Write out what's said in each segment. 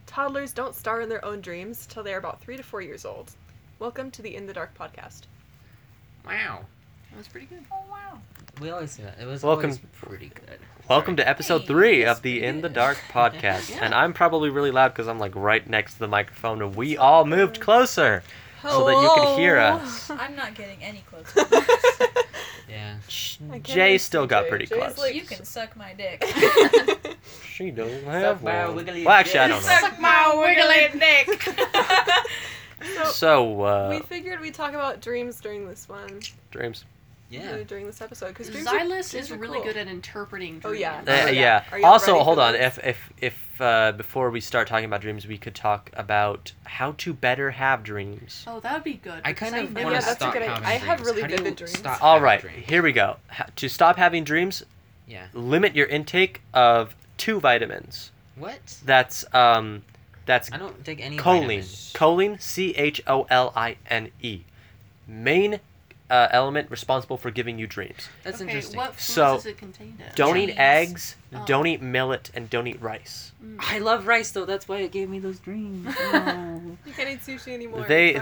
Toddlers don't star in their own dreams till they are about 3 to 4 years old. Welcome to the In the Dark podcast. Wow. That was pretty good. Oh, wow. We always say that. It was Welcome- always pretty good. Welcome to episode 3 of the In the Dark podcast. Yeah. And I'm probably really loud because I'm like right next to the microphone and we all moved closer so that you can hear us. I'm not getting any closer. Yeah. I can't Jay even still see got Jay. pretty Jay's close. like- You can suck my dick. She doesn't have my one. wiggly Well, actually, I don't know. Suck my wiggly dick. So, we figured we'd talk about dreams during this one. dreams. Yeah. During this episode. Because Xylus is really good at interpreting Oh, dreams. yeah. Yeah. Are y'all Also, ready for hold on. this? If before we start talking about dreams, we could talk about how to better have dreams. Oh, that would be good. I kind because of never want Yeah, to that's a stop good idea. having I have dreams. really How do you vivid dreams. stop All having right, dreams? here we go. To stop having dreams, Yeah. limit your intake of 2 vitamins. What? That's I don't take any choline. vitamins. Choline, CHOLINE. Main element responsible for giving you dreams. That's Okay, interesting. what foods So, is it contained in? Don't eat Cheese. eggs, Oh. don't eat millet, and don't eat rice. I love rice though. That's why it gave me those dreams. Oh. You can't eat sushi anymore.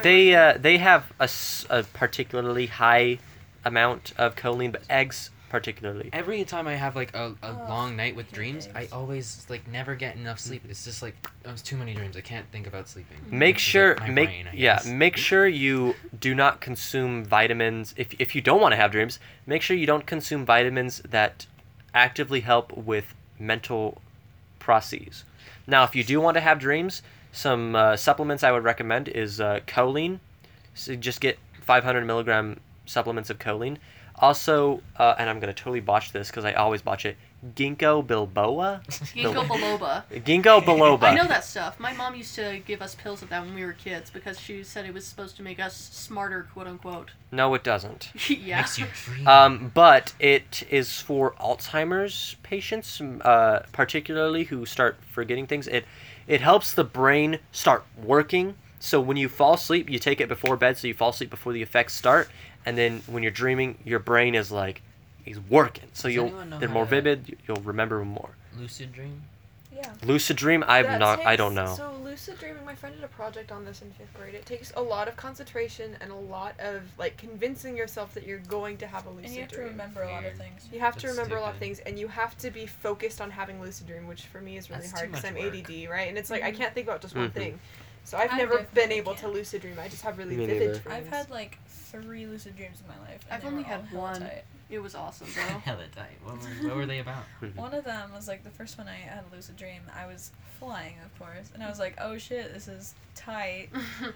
They have a particularly high amount of choline, but eggs particularly. Every time I have like a Oh, long night with hate dreams, I eggs. always like never get enough sleep. It's just like there's too many dreams. I can't think about sleeping. Make It's sure like my brain, I guess. make sure you do not consume vitamins if you don't want to have dreams. Make sure you don't consume vitamins that actively help with mental processes. Now, if you do want to have dreams, some supplements I would recommend is choline. So just get 500 milligram supplements of choline. Also, and I'm gonna totally botch this because I always botch it. Ginkgo biloba. Ginkgo biloba. Ginkgo biloba. I know that stuff. My mom used to give us pills of that when we were kids because she said it was supposed to make us smarter, quote unquote. No, it doesn't. Yeah. Makes you dream. But it is for Alzheimer's patients, particularly who start forgetting things. It helps the brain start working. So when you fall asleep, you take it before bed, so you fall asleep before the effects start. And then when you're dreaming, your brain is working. So Does anyone know they're how more to- vivid. You'll remember more. Lucid dream. Yeah. Lucid dream, I don't know. So lucid dreaming, my friend did a project on this in 5th grade. It takes a lot of concentration and a lot of convincing yourself that you're going to have a lucid And you have to dream. remember a lot of Weird. things. You have to That's remember a lot of stupid. things, and you have to be focused on having lucid dream, which for me is really That's hard too because I'm much work. ADD, right? And it's I Mhm. can't think about just one Mhm. thing. So I've I never been definitely able to can't. lucid dream. I just have really Me vivid neither. dreams. I've had 3 lucid dreams in my life. And I've they only were had all hella one. tight. It was awesome, though. Hella tight. What were they about? One of them was the first one I had a lucid dream. I was flying, of course, and I was like, "Oh shit, this is tight."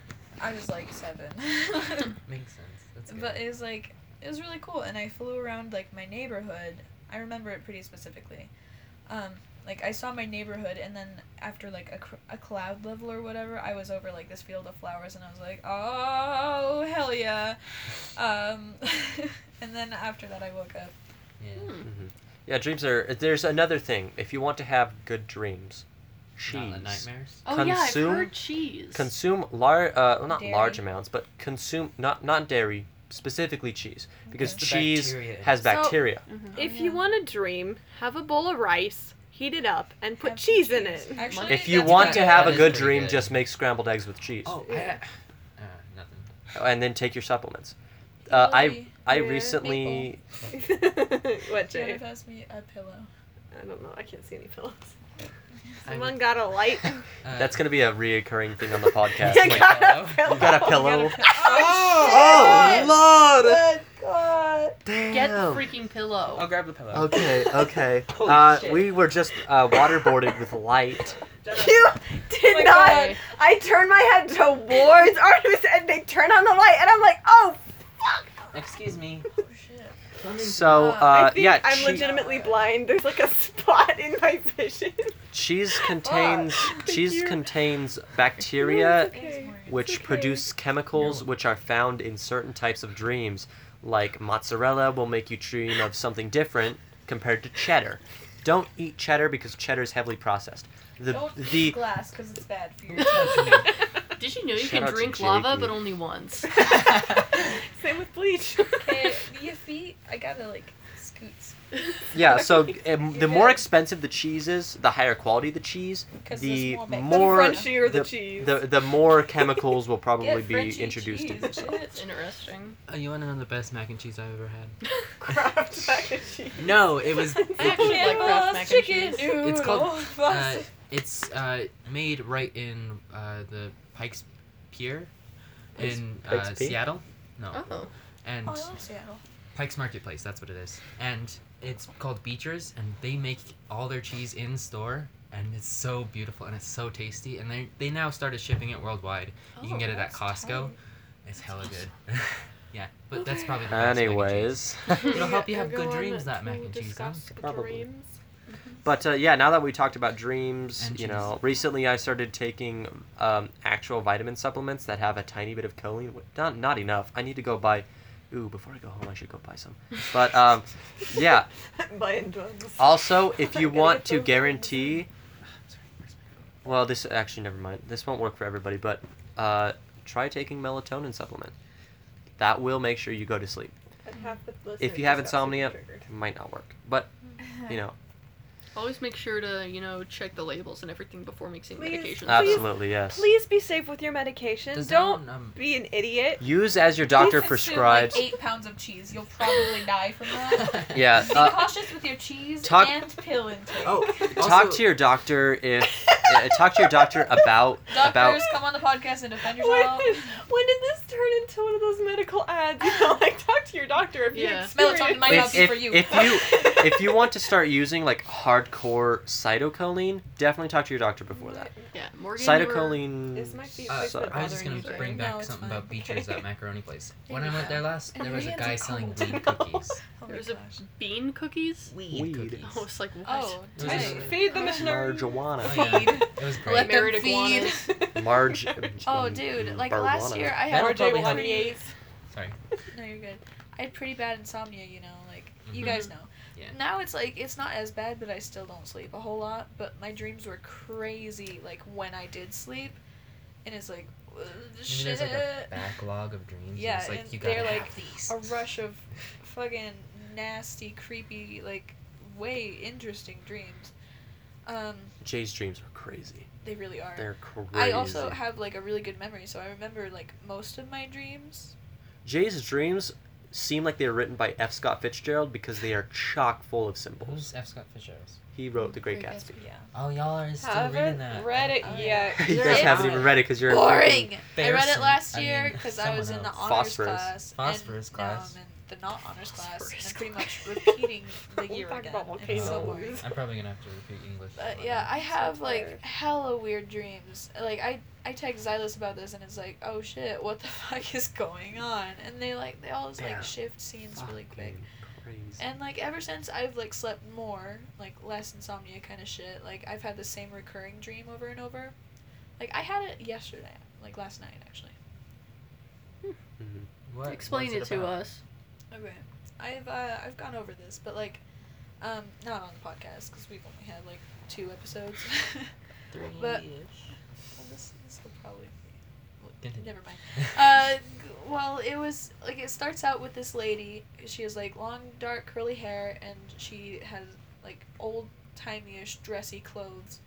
I was 7. Makes sense. That's good. But it was it was really cool, and I flew around my neighborhood. I remember it pretty specifically. I saw my neighborhood, and then after a cloud level or whatever, I was over this field of flowers, and I was like, "Oh hell yeah!" And then after that, I woke up. Yeah. Yeah, dreams are. There's another thing. If you want to have good dreams, cheese. Not the nightmares. Oh, yeah, I've Consume- heard cheese. Consume not Dairy. large amounts, but consume not dairy, specifically cheese, because Okay. The cheese bacteria in has it. bacteria. Mhm. If yeah. you want to dream, have a bowl of rice, heat it up, and put Have some cheese in it. Actually, If you that's want pretty to have a That is good pretty dream, good. just make scrambled eggs with cheese, Oh, Yeah. nothing. and then take your supplements. I Yeah. recently What, Do you want Jay? to pass me a pillow? I don't know. I can't see any pillows. I Someone got a light. that's gonna be a reoccurring thing on the podcast. You like, got a pillow? pillow. you got a pillow. Oh, Lord! Good God. Damn. Get the freaking pillow. I'll grab the pillow. Okay. Holy shit. We were just waterboarded with light. You did my not. God. I turned my head towards Artemis, and they turned on the light, and I'm like, oh, fuck. Excuse me. Oh shit. So, I think yeah, I'm legitimately blind. There's a spot in my vision. cheese contains you. bacteria Okay. which okay. produce chemicals which are found in certain types of dreams. Like mozzarella will make you dream of something different compared to cheddar. Don't eat cheddar because cheddar is heavily processed. Don't eat The glass because it's bad for you. Did you know you Shout can out to drink lava, Jakey. but only once? Same with bleach. Okay, your feet. I gotta Scoots. Yeah, so the more expensive the cheese is, the higher quality the cheese, 'Cause the there's more bacon. more The Frenchier the cheese. the more chemicals will probably Get be Frenchy introduced cheese, into It's stuff. interesting. You want to know the best mac and cheese I've ever had? Kraft mac and cheese. No, it was. I actually like Kraft mac and cheese. It's called. Uh, It's made right in the Pikes Pier in Pikes Peak? Seattle. No, Oh. and I love Seattle. Pikes Marketplace. That's what it is. And it's called Beechers, and they make all their cheese in store, and it's so beautiful and it's so tasty. And they now started shipping it worldwide. You can get it at Costco. It's hella good. Yeah, but that's probably the best mac and cheese. Anyways, It'll help you have We're good going dreams, that mac to and cheese, huh? discuss Probably. dreams. but yeah, now that we talked about dreams, And you cheese. know, recently I started taking actual vitamin supplements that have a tiny bit of choline. Not enough. I need to go buy. Ooh, before I go home, I should go buy some. But yeah. Buying drugs. Also, if you I'm gonna want get to those guarantee, well, this actually never mind. This won't work for everybody, but try taking melatonin supplement. That will make sure you go to sleep. And half the If you listeners have got super insomnia, triggered. it might not work. But you know, Always make sure to, check the labels and everything before mixing Please. medications. absolutely yes. Please be safe with your medication. Does Don't that, be an idiot. Use as your doctor Consume, prescribes. Like 8 pounds of cheese. You'll probably die from that. Yeah. Be cautious with your cheese talk- and pill intake. Oh, Talk also- to your doctor if talk to your doctor about Doctors, come on the podcast and defend When, yourself. when did this turn into one of those medical ads? You know, like talk to your doctor if you Yeah. experience. Melatonin might not be for you. if you want to start using like hardcore cytocholine, definitely talk to your doctor before that. Yeah, Morgan. Cytocholine. This might be a Uh, place sucks. that I was just bothering gonna you, bring right? back No, it's something fine. about Beechers, that macaroni place. When I you went go. there last, And there was a Ryan's guy are selling cold. weed cookies. Oh my There's a gosh. bean cookies. Weed. cookies. I was like, what? Oh, It was Hey, just- feed the missionary. Marijuana. Oh, yeah. Feed. It was great. Let them Married feed. iguanas. Marge. Oh, dude, like last Marijuana. year I That'll had probably help. pretty. Sorry. No, you're good. I had pretty bad insomnia, like you Mhm. guys know. Yeah. Now it's like it's not as bad, but I still don't sleep a whole lot. But my dreams were crazy, like when I did sleep, and it's like, Maybe shit. there's like a backlog of dreams. Yeah, It's like and you gotta they're have like these. a rush of fucking nasty, creepy, like way interesting dreams. Jay's dreams are crazy. They really are. They're crazy. I also have like a really good memory, so I remember like most of my dreams. Jay's dreams seem like they were written by F. Scott Fitzgerald because they are chock full of symbols. Who's F. Scott Fitzgerald? He wrote The Great Gatsby. Yeah. Oh, y'all are still reading Haven't that. read it Oh, yet. you There guys is haven't even read it because you're Boring. freaking I read it Bearson. last I year mean, because I was in someone the else. honors Phosphorus. class. Phosphorus and class. Now I'm in the not honors class, and Phosphorus I'm pretty much class. repeating the We'll year talk again. about It's so volcanoes. boring. I'm probably gonna have to repeat English. But yeah, I have So like tired. hella weird dreams. Like I text Xylus about this, and it's like, oh shit, what the fuck is going on? And they all just They're like shift scenes really quick. Fucking crazy. And like ever since I've like slept more, like less insomnia kind of shit, like I've had the same recurring dream over and over. Like I had it yesterday, like last night actually. Mhm. What? Explain what's it to about? us. Okay, I've gone over this, but like, not on the podcast because we've only had like 2 episodes. But- Well, this will probably be. Continue. Never mind. Well, it was like it starts out with this lady. She has like long, dark, curly hair, and she has like old timey-ish, dressy clothes.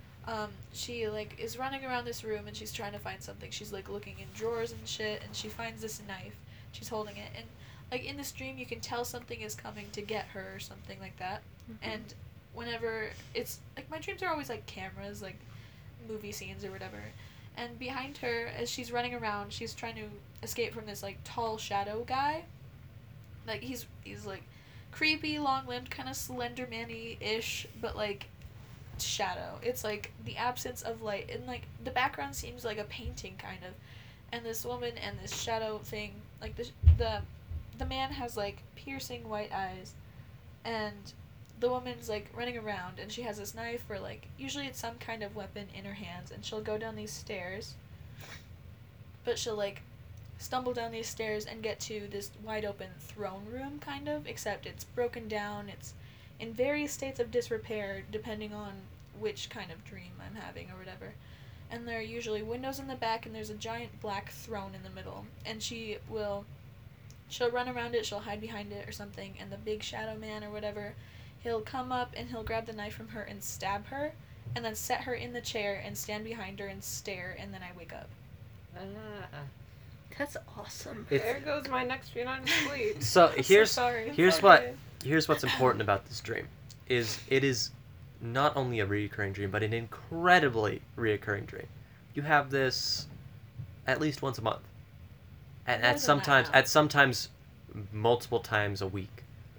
She like is running around this room and she's trying to find something. She's like looking in drawers and shit, and she finds this knife. She's holding it, and like in this dream, you can tell something is coming to get her or something like that. And whenever it's like my dreams are always like cameras, like movie scenes or whatever. And behind her, as she's running around, she's trying to escape from this like tall shadow guy. Like he's like creepy, long-limbed, kind of slender man-y-ish, but like shadow. It's like the absence of light, and like the background seems like a painting kind of. And this woman and this shadow thing, like the man has like piercing white eyes, and the woman's like running around, and she has this knife, or like usually it's some kind of weapon in her hands, and she'll go down these stairs, but she'll like stumble down these stairs and get to this wide open throne room kind of, except it's broken down, it's in various states of disrepair depending on which kind of dream I'm having or whatever. And there are usually windows in the back, and there's a giant black throne in the middle, and she will she'll run around it, she'll hide behind it or something, and the big shadow man or whatever, he'll come up and he'll grab the knife from her and stab her, and then set her in the chair and stand behind her and stare, and then I wake up. That's awesome. There goes my next few nights of sleep. So here's sorry. here's what here's what's important about this dream is it is not only a reoccurring dream, but an incredibly reoccurring dream. You have this at least once a month, and More at than that. sometimes multiple times a week.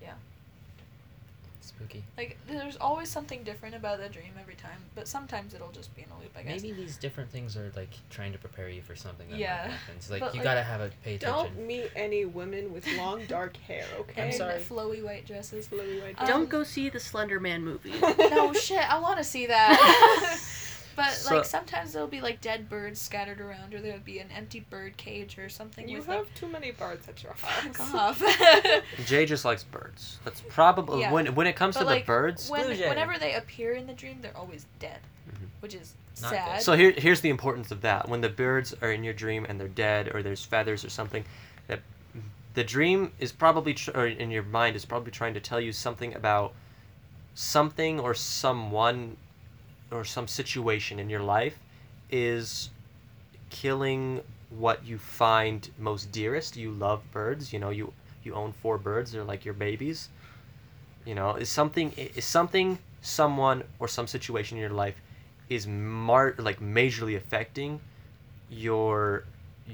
Spooky. Like, there's always something different about the dream every time, but sometimes it'll just be in a loop, I guess. Maybe these different things are like trying to prepare you for something that Yeah. might happen. So, like, But, you like, gotta have a pay attention. Don't meet any women with long dark hair, okay? I'm And sorry. flowy white dresses. Flowy white Don't go see the Slender Man movie. No shit, I want to see that. But So- like sometimes there'll be like dead birds scattered around, or there'll be an empty bird cage or something. You with have too many birds at your like, house. fuck off. Jay just likes birds. That's probably Yeah. when it comes But, to like, the birds. Blue jay. whenever they appear in the dream, they're always dead, Mhm. which is Not sad. good. So here's the importance of that. When the birds are in your dream and they're dead or there's feathers or something, that the dream is probably or in your mind is probably trying to tell you something about something or someone or some situation in your life is killing what you find most dearest. You love birds. You know, you own 4 birds. They're like your babies. You know, is something, someone, or some situation in your life is majorly affecting your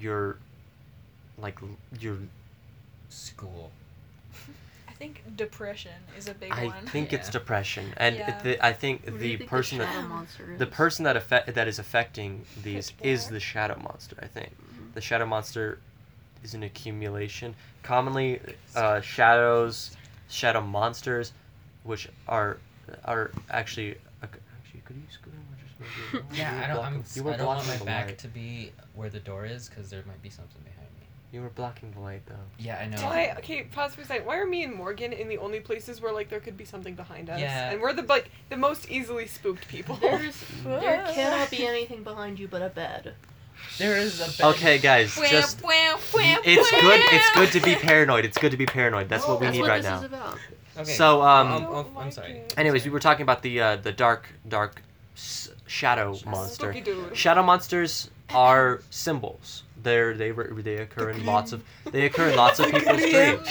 School. I think depression is a big I one. think it's Yeah. depression, and Yeah. I think Who do the you think person the that shadow monster the is? person that is affecting these Pitch is black. the shadow monster. I think Mhm. the shadow monster is an accumulation. Commonly, shadow monsters, which are actually. Actually, could you scoot over just maybe? Yeah, You were I don't want blocking my the back light. to be where the door is, because there might be something behind me. You were blocking the light though. Yeah, I know. Why? Okay, pause for a second. Why are me and Morgan in the only places where like there could be something behind us? Yeah. And we're the the most easily spooked people. There cannot be anything behind you but a bed. There is a bed. Okay, guys, just it's good to be paranoid. It's good to be paranoid. That's what we That's need what right this now. is about. Okay. So, I'm sorry. Anyways, we were talking about the dark shadow monster. Spooky doo. Shadow monsters are symbols. They occur in lots of people's dreams.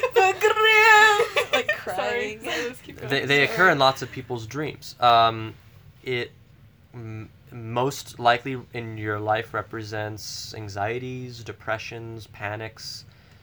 Like Sorry. crying. Let's keep going. They occur in lots of people's dreams. Most likely in your life represents anxieties, depressions, panics,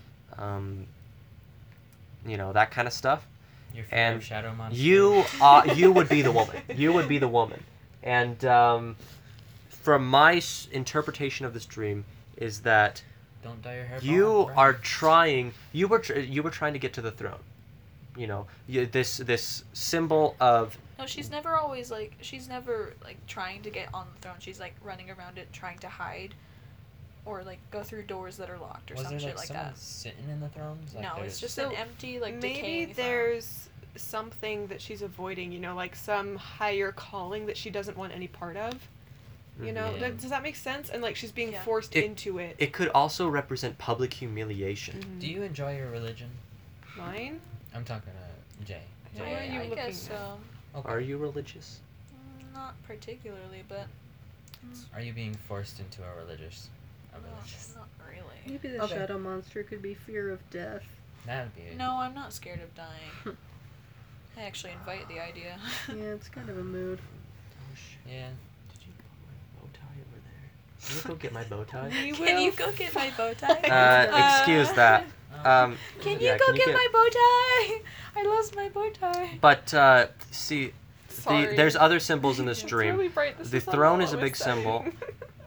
that kind of stuff. Your fear and of shadow monster. You would be the woman. You would be the woman. And from my interpretation of this dream is that Don't dye your hair. you blonde, are right? trying. You were trying to get to the throne. You know, this symbol of. No, she's never trying to get on the throne. She's like running around it trying to hide, or like go through doors that are locked or Was some there shit like like someone that. sitting in the thrones? Like, No, there's- it's just So, an empty like Maybe decaying throne. there's something that she's avoiding, like some higher calling that she doesn't want any part of. You know, Yeah. does that make sense? And like she's being Yeah. forced into it. It could also represent public humiliation. Mhm. Do you enjoy your religion? Mine? I'm talking to Jay. Why are you I looking guess at? so. Okay. Are you religious? Not particularly, but Are you being forced into a religious? not really. Maybe the Okay. shadow monster could be fear of death. That'd be. No, I'm not scared of dying. I actually invite the idea. Yeah, it's kind of a mood. Oh shit! Yeah. Did you put my bow tie over there? Can you go get my bow tie? We Can will you go get my bow tie? Excuse that. Can yeah, you go can you get my bow tie? I lost my bow tie. But see, Sorry. there's other symbols in this It's dream. really bright. This The is throne all is a I big was symbol. saying.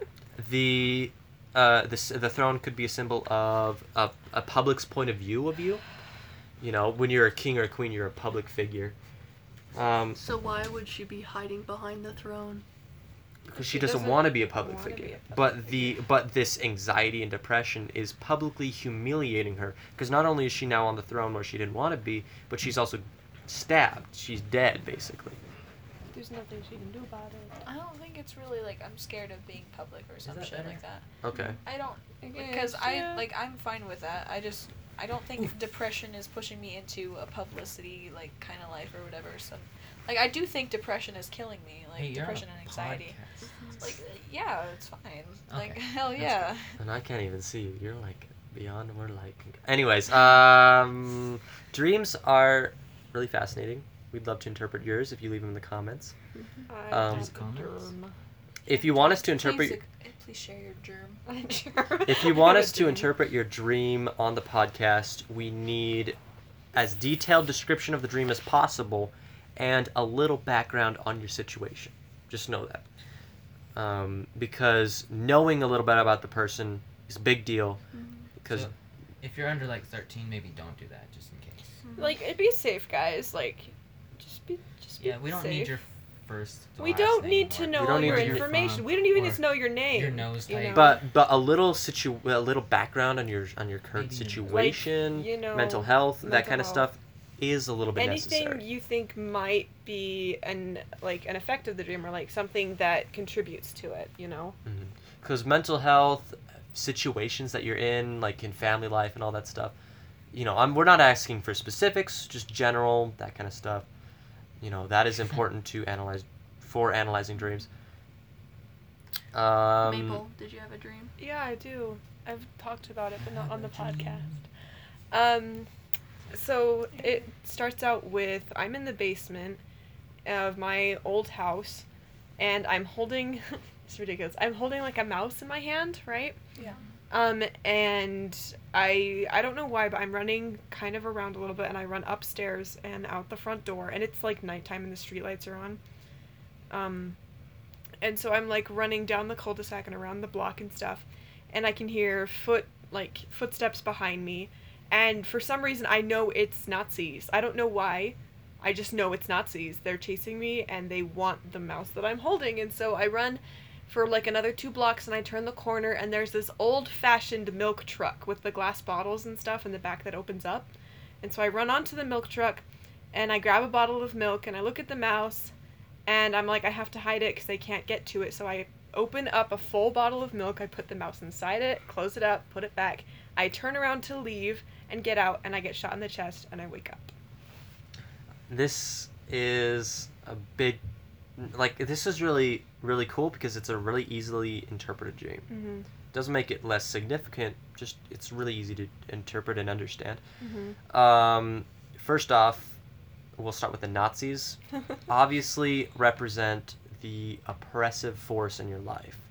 The throne could be a symbol of a public's point of view of you. You know, when you're a king or a queen, you're a public figure. So why would she be hiding behind the throne? Because she doesn't want to be a public wanna figure. be a public But this anxiety and depression is publicly humiliating her. Because not only is she now on the throne where she didn't want to be, but she's also stabbed. She's dead, basically. There's nothing she can do about it. I don't think it's really like I'm scared of being public or some that shit better? like that. Okay. I don't Okay, because yeah. I'm fine with that. I don't think depression is pushing me into a publicity like kind of life or whatever. So, like, I do think depression is killing me, like Hey, you're on depression a and anxiety. podcast. Like, yeah, it's fine. Like, Okay, hell that's yeah. And I can't even see you. You're like beyond where like. Anyways, dreams are really fascinating. We'd love to interpret yours if you leave them in the comments. I Um, have a Comments? germ. If you want us to interpret, Please share your germ. if you want I have us a to germ. interpret your dream on the podcast, we need as detailed description of the dream as possible, and a little background on your situation. Just know that, because knowing a little bit about the person is a big deal. Because So, if you're under like 13, maybe don't do that, just in case. Like, be safe, guys. Like, just be Yeah, we don't safe. need your first. to We last don't name need to or know We don't all need your to hear information. from We don't even or need to know your name. your nose you type. know? but a little a little background on your current Maybe. situation, you know, mental health, that mental kind of health. stuff is a little bit Anything necessary. you think might be an effect of the dream, or like something that contributes to it, you know. Because mental health situations that you're in, like in family life and all that stuff, you know, we're not asking for specifics, just general, that kind of stuff. You know, that is important to analyze for analyzing dreams. Maple, did you have a dream? Yeah, I do. I've talked about it, but not on the Have a dream. podcast. So it starts out with I'm in the basement of my old house, and I'm holding. It's ridiculous. I'm holding like a mouse in my hand, right? Yeah. And I don't know why, but I'm running kind of around a little bit, and I run upstairs and out the front door, and it's like nighttime and the streetlights are on. And so I'm like running down the cul-de-sac and around the block and stuff, and I can hear footsteps behind me, and for some reason I know it's Nazis. I don't know why. I just know it's Nazis. They're chasing me, and they want the mouse that I'm holding, and so I run for like another 2 blocks, and I turn the corner, and there's this old-fashioned milk truck with the glass bottles and stuff in the back that opens up. And so I run onto the milk truck, and I grab a bottle of milk, and I look at the mouse, and I'm like, I have to hide it because they can't get to it. So I open up a full bottle of milk, I put the mouse inside it, close it up, put it back. I turn around to leave and get out, and I get shot in the chest, and I wake up. This is a big, like, this is really, really cool because it's a really easily interpreted dream. Mm-hmm. Doesn't make it less significant, just it's really easy to interpret and understand. Mm-hmm. First off, we'll start with the Nazis. Obviously represent the oppressive force in your life.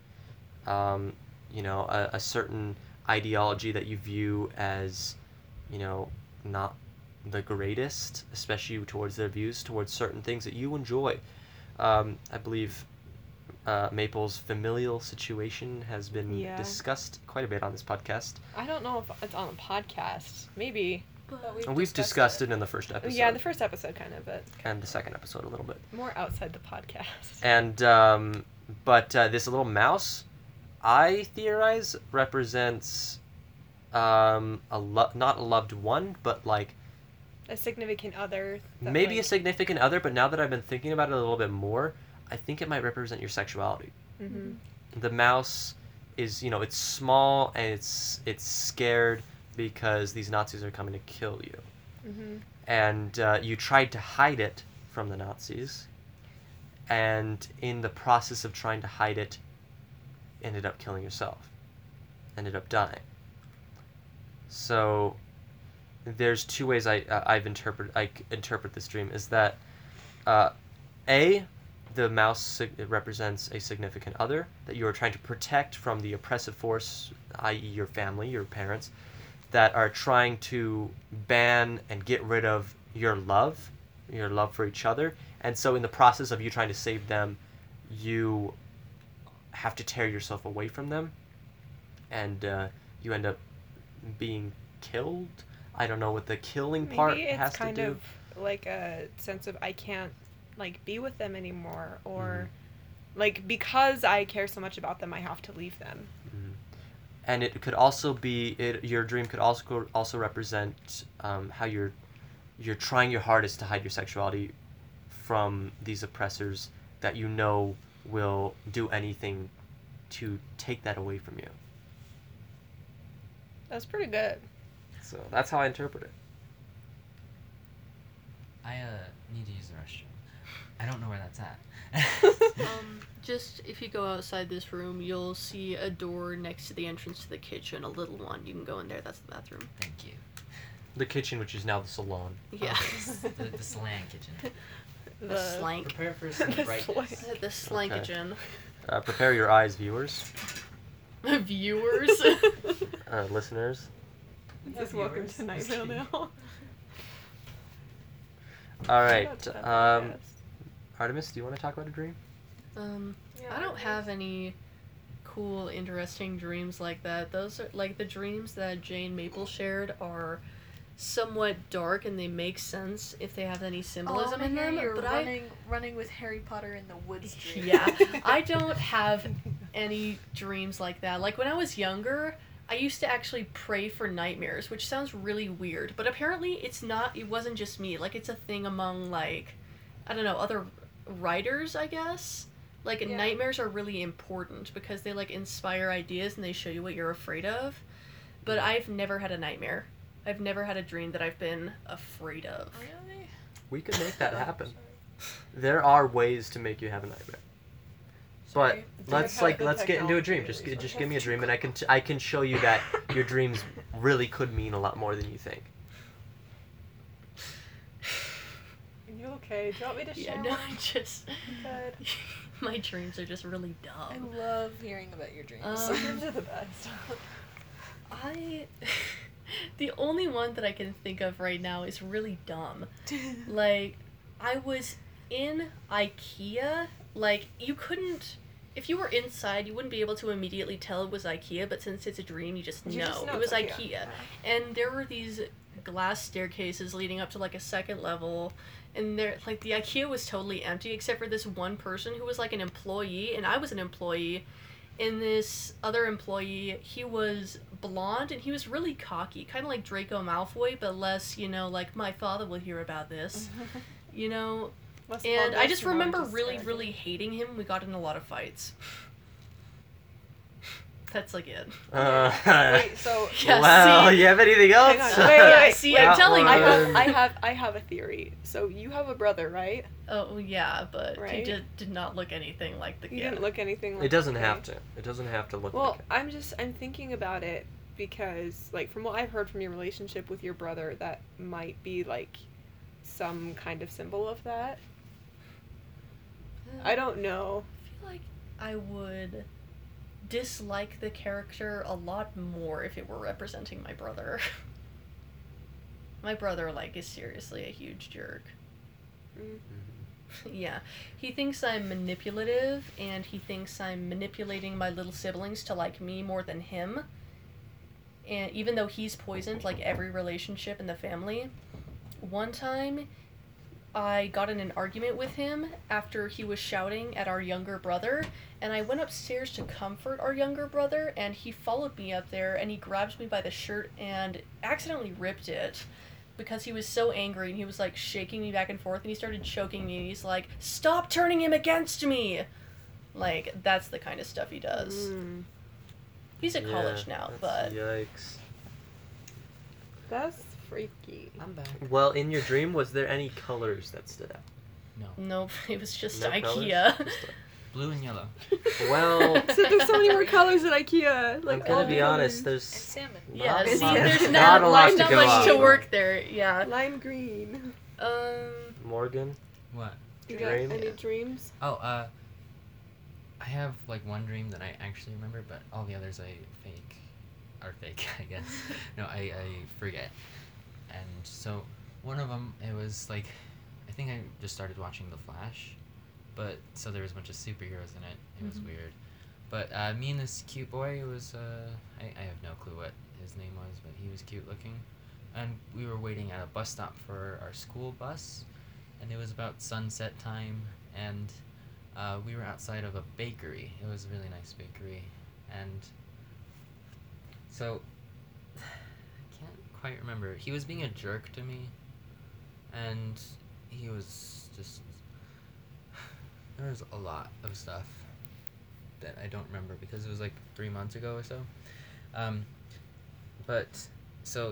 You know, a certain ideology that you view as, you know, not the greatest, especially towards their views, towards certain things that you enjoy. I believe Maple's familial situation has been Yeah. discussed quite a bit on this podcast. I don't know if it's on a podcast. Maybe. But And we've discussed it in the first episode. Yeah, the first episode kind of, but and the second episode a little bit. more outside the podcast. And but this little mouse, I theorize, represents not a loved one, but like A significant other. that, maybe a like- significant other. But now that I've been thinking about it a little bit more, I think it might represent your sexuality. Mhm. The mouse is, you know, it's small and it's scared because these Nazis are coming to kill you. Mhm. And you tried to hide it from the Nazis, and in the process of trying to hide it, ended up killing yourself, ended up dying. So there's two ways I interpret this dream. Is that the mouse represents a significant other that you are trying to protect from the oppressive force, i.e. your family, your parents, that are trying to ban and get rid of your love for each other. And so in the process of you trying to save them, you have to tear yourself away from them, and you end up being killed. I don't know what the killing part Maybe it's has to kind do. of like a sense of I can't like be with them anymore, or like because I care so much about them, I have to leave them. And it could also be your dream could also represent how you're trying your hardest to hide your sexuality from these oppressors that you know will do anything to take that away from you. That's pretty good. So that's how I interpret it. I need to use the restroom. I don't know where that's at. Just if you go outside this room, you'll see a door next to the entrance to the kitchen, a little one. You can go in there. That's the bathroom. Thank you. The kitchen, which is now the salon. Yeah. The slang kitchen. The slank. Prepare for some The brightness. slang. The slankogen. Prepare your eyes, viewers, Viewers. listeners. Just welcome to Night Vale now. All right. Shout out to that podcast. Artemis, do you want to talk about a dream? Yeah, I don't have any cool, interesting dreams like that. Those are like the dreams that Jane Maple shared are somewhat dark and they make sense if they have any symbolism in them. You're But running with Harry Potter in the woods. Dream. yeah, I don't have any dreams like that. Like when I was younger, I used to actually pray for nightmares, which sounds really weird, but apparently it's not. It wasn't just me. Like it's a thing among like, I don't know, other writers, I guess. Like Yeah. nightmares are really important because they like inspire ideas and they show you what you're afraid of. But I've never had a nightmare. I've never had a dream that I've been afraid of. Really? We could make that happen. There are ways to make you have a nightmare. But Sorry. let's get into a dream. Just give me a dream, and I can show you that your dreams really could mean a lot more than you think. Are you okay? Do you want me to Yeah, share no, one? I just Good. my dreams are just really I dumb. love hearing about your dreams. Dreams are the best. The only one that I can think of right now is really dumb. Like, I was in IKEA. Like, you couldn't. If you were inside, you wouldn't be able to immediately tell it was IKEA, but since it's a dream, you just know. You just know It was it's IKEA. And there were these glass staircases leading up to, like, a second level. And there, like, the IKEA was totally empty except for this one person who was, like, an employee, and I was an employee. And this other employee, he was blonde, and he was really cocky, kind of like Draco Malfoy, but less, you know, like, my father will hear about this, you know? Less And I pompous, just more remember just really, arrogant. really hating him. We got in a lot of fights. That's like it. Wait, so Yeah, Well, see? you have anything else? Hang on. Wait, See, I'm telling you. I have a theory. So you have a brother, right? Oh, yeah, but he Right? did not look anything like the He kid. didn't look anything like It doesn't the have kid. to. It doesn't have to look Well, like it. I'm thinking about it because, like, from what I've heard from your relationship with your brother, that might be, like, some kind of symbol of that. I don't know. I feel like I would dislike the character a lot more if it were representing my brother. My brother, like, is seriously a huge jerk. Mm. Yeah. He thinks I'm manipulative, and he thinks I'm manipulating my little siblings to like me more than him. And even though he's poisoned, like, every relationship in the family, one time I got in an argument with him after he was shouting at our younger brother, and I went upstairs to comfort our younger brother, and he followed me up there, and he grabbed me by the shirt and accidentally ripped it because he was so angry, and he was, like, shaking me back and forth, and he started choking me, and he's like, "Stop turning him against me!" Like, that's the kind of stuff he does. Mm. He's at college now, but... Yikes. That's freaky. I'm back. Well, in your dream, was there any colors that stood out? No. Nope, it was just No colors? IKEA. Just Blue and yellow. well, So there's so many more colors at IKEA. I'm Like, gonna all be the honest. colors. There's salmon. Yeah, not a see, lot- there's not a lot to not go much on. to work there, yeah. Lime green. Morgan. What? You got Dream? any dreams? Oh, I have like one dream that I actually remember, but all the others I fake, I guess. No, I forget. And so one of them, it was like, I think I just started watching The Flash, but so there was a bunch of superheroes in it. It was weird. But me and this cute boy, it was I have no clue what his name was, but he was cute looking, and we were waiting at a bus stop for our school bus, and it was about sunset time, and we were outside of a bakery. It was a really nice bakery, and so I can't quite remember. He was being a jerk to me, and he was just, there was a lot of stuff that I don't remember because it was like 3 months ago or so. But so he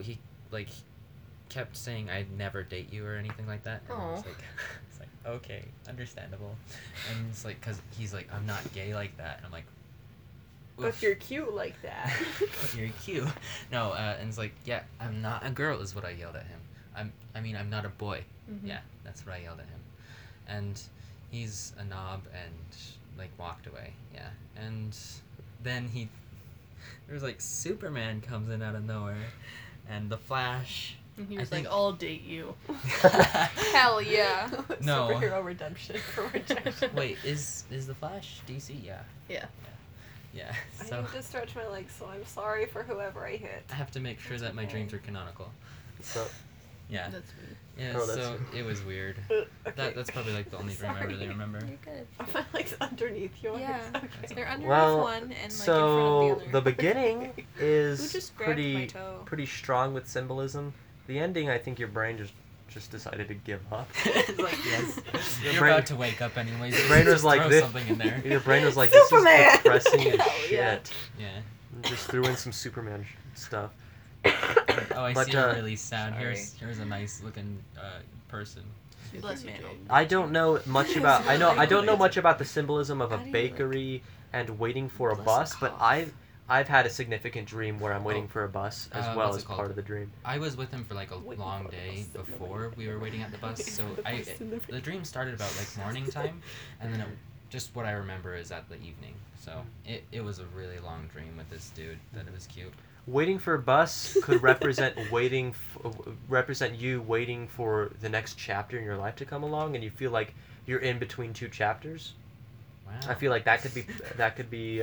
like kept saying I'd never date you or anything like that. And I was Aw. like, it's like okay, understandable. And it's like, cause he's like, I'm not gay like that. And I'm like, But "Oof, you're cute like that. but you're cute. No, and it's like, yeah, I'm not a girl is what I yelled at him. I'm not a boy. Mhm. Yeah, that's what I yelled at him. And he's a knob and like walked away. Yeah. And then there was like Superman comes in out of nowhere and the Flash. And he I was like, think- I'll date you. Hell yeah. No. Superhero redemption for rejection. Wait, is the Flash DC? Yeah. Yeah. Yeah. I So need to stretch my legs, so I'm sorry for whoever I hit. I have to make sure That's that my okay. dreams are canonical. So Yeah. That's me. Yeah, Oh, that's so true. it was weird. Okay. That's probably like the only dream I really Sorry. remember. You're good. Are my legs underneath yours? Yeah. Okay. They're underneath Well, one and like in so front of the the other. beginning Who is just grabbed my pretty toe? pretty strong with symbolism. The ending, I think your brain just decided to give up. It's like, yes. Your You're brain- about to wake up anyways. Your brain was Just like throw this. something in there. Your brain was like, this Superman! is depressing as Hell shit. yeah. Yeah. And just threw in some Superman stuff. Oh, I But, see you're really sad. sorry. Here's a nice looking person. Bless you, Superman. Jake. I don't know much about. I don't know Like- much about the symbolism of a How do you, like, bakery and waiting for a bless bus, a but cough? I've had a significant dream where I'm waiting Oh. for a bus as What's well it as called? part of the dream. I was with him for like a Waiting long for the day bus, and before we were waiting at the bus. Waiting So for the I bus in the the dream started about like morning time, and then just what I remember is at the evening. So it was a really long dream with this dude that it was cute. Waiting for a bus could represent represent you waiting for the next chapter in your life to come along, and you feel like you're in between two chapters. Wow. I feel like that could be